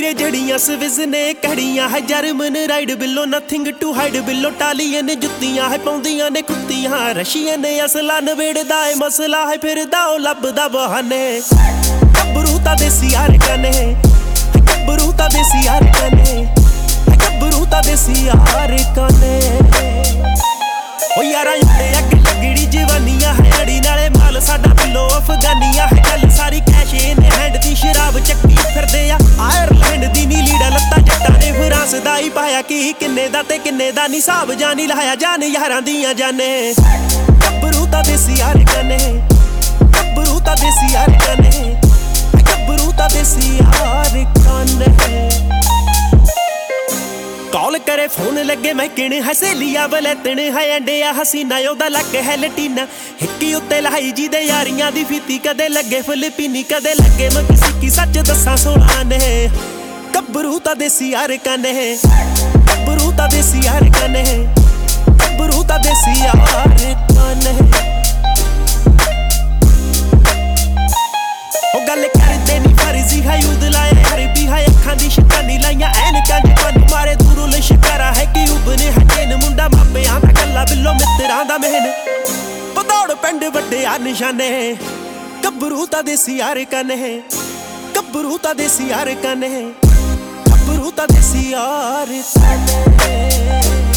ਵੀਰੇ ਜੜੀਆਂ ਸਵਿਜ਼ ਨੇ ਕੜੀਆਂ ਹੈ ਜਰਮਨ ਰਾਈਡ ਬਿਲੋ ਨਥਿੰਗ ਟੂ ਹਾਈਡ ਬਿਲੋ ਟਾਲੀਅਨ ਜੁੱਤੀਆਂ ਹੈ ਪਾਉਂਦੀਆਂ ਨੇ ਕੁੱਤੀਆਂ ਰਸ਼ੀਅਨ ਅਸਲਾ ਨਵੇੜਦਾ ਏ ਮਸਲਾ ਹੈ ਫਿਰਦਾ ਉਹ ਲੱਭਦਾ ਬਹਾਨੇ ਗੱਭਰੂ ਤਾਂ ਦੇਸੀ ਯਾਰ ਕਨੇ ਗੱਭਰੂ ਤਾਂ ਦੇਸੀ ਯਾਰ ਕਨੇ ਗੱਭਰੂ ਤਾਂ ਦੇਸੀ ਯਾਰ ਕਨੇ ਓ ਯਾਰਾਂ ਉੱਤੇ ਅੱਗ ਲੱਗੜੀ ਜਵਾਨੀਆਂ ਹੈ ਅੜੀ ਨਾਲੇ ਮਾਲ ਸਾਡਾ ਬਿੱਲੋ ਅਫਗਾਨੀਆਂ ਹੈ ਗੱਲ ਸਾਰੀ ਕੈਸ਼ ਇਨ ਹੈਂਡ ਦੀ ਸ਼ਰਾਬ ਚੱਕੀ ਫਿਰਦੇ ਆ ਆਇਰਲੈਂਡ ਦੀ ਨੀ ਲੀੜਾ ਲੱਤਾਂ ਜੱਟਾਂ ਨੇ ਫਰਾਂਸ ਦਾ ਹੀ ਪਾਇਆ ਕੀ ਕਿੰਨੇ ਦਾ ਤੇ ਕਿੰਨੇ ਦਾ ਨੀ ਹਿਸਾਬ ਜਾਨੀ ਲਾਇਆ ਜਾਨ ਯਾਰਾਂ ਦੀਆਂ ਜਾਨੇ ਗੱਭਰੂ ਤਾਂ ਦੇਸੀ ਯਾਰ ਕਨੇ ਗੱਭਰੂ ਤਾਂ ਦੇਸੀ ਯਾਰ ਕਨੇ ਗੱਭਰੂ ਤਾਂ ਦੇਸੀ ਯਾਰ ਕਨੇ कॉल करे फोन लगे मैं किने है सहेलिया बलैतन है अंडिया हसीना ओदा लग है लटीना हिक्की उत्ते लाई जी दे यारियां दी फीती कदे लगे फिलिपीनी कदे लगे मक्सिकी सच दसा सोना ने गब्बरू तां देसी यार कने गब्बरू तां देसी यार कने गब्बरू तां देसी यार कने ओ गल करदे नी फर्जी है उद लाए अरबी है अखां दी शैतानी लाइयां ऐनकां दी पन मारे शिकारा है कि उबने हटेन मुंडा मापियां दा गल्ला बिल्लो मित्तरां दा मेहन पदौड़ पिंड वड्डे आ निशाने गब्बरू तां देसी यार कने गब्बरू तां देसी यार कने गब्बरू तां देसी यार कने।